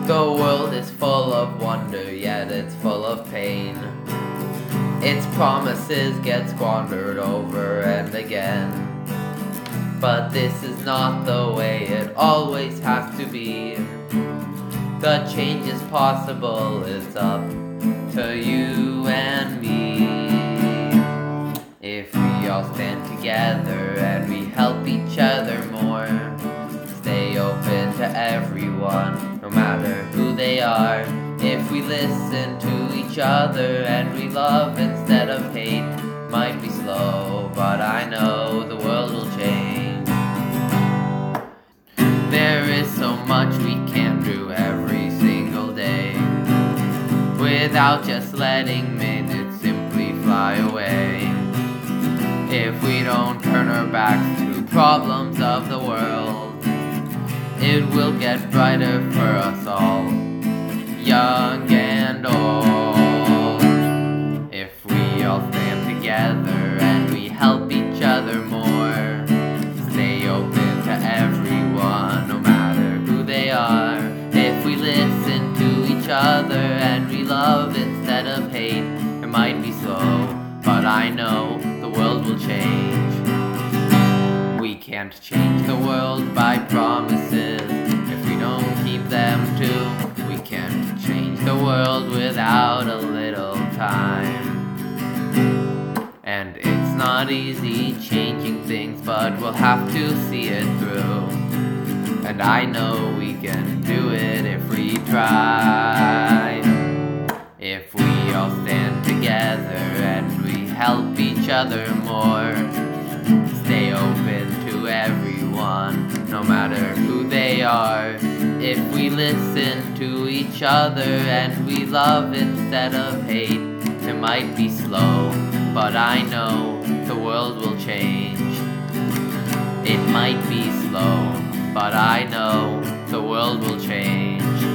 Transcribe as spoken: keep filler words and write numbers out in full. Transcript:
The world is full of wonder, yet it's full of pain. Its promises get squandered over and again. But this is not the way it always has to be. The change is possible, it's up to you and me. If we all stand together and we help each other more, stay open to everyone, no matter who they are. If we listen to each other and we love instead of hate, might be slow, but I know the world will change. There is so much we can do every single day, without just letting minutes simply fly away. If we don't turn our backs to problems of the world, it will get brighter for us all, young and old. If we all stand together and we help each other more, stay open to everyone, no matter who they are. If we listen to each other and we love instead of hate, it might be slow, but I know the world will change. We can't change the world by promises if we don't keep them too. We can't change the world without a little time. And it's not easy changing things, but we'll have to see it through. And I know we can do it if we try. If we all stand together and we help each other more, stay open to everyone, no matter who they are. If we listen to each other and we love instead of hate, it might be slow, but I know the world will change. It might be slow, but I know the world will change.